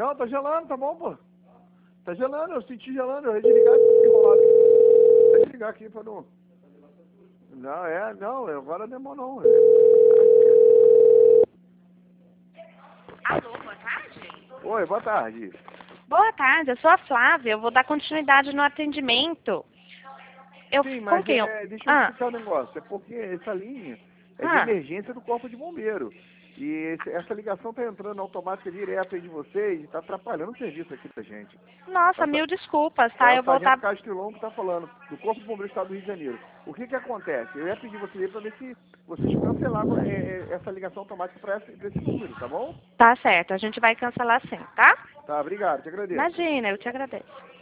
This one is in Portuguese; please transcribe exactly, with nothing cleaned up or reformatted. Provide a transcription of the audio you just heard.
Não, tá gelando, tá bom, pô. Tá gelando, eu senti gelando, eu ia desligar aqui, enrolado. Vou desligar aqui pra não... Não, é, não, agora não é bom não. Alô, boa tarde? Oi, boa tarde. Boa tarde, eu sou a Flávia, eu vou dar continuidade no atendimento. Eu, Sim, com mas quem eu... é, deixa eu Ah, explicar o negócio. É porque essa linha é de ah, emergência do Corpo de Bombeiro. E esse- essa ligação tá entrando automática direto aí de vocês e tá atrapalhando o serviço aqui da gente. nossa, Essa, mil desculpas, é tá? o Eu vou Sargento estar... Castilon que tá falando, do Corpo de Bombeiro do Estado do Rio de Janeiro. O que que acontece? Eu ia pedir vocês aí para ver se vocês cancelavam é, é, essa ligação automática para esse, pra esse número, tá bom? Tá certo, a gente vai cancelar sim, tá? Tá, obrigado, te agradeço. Imagina, eu te agradeço.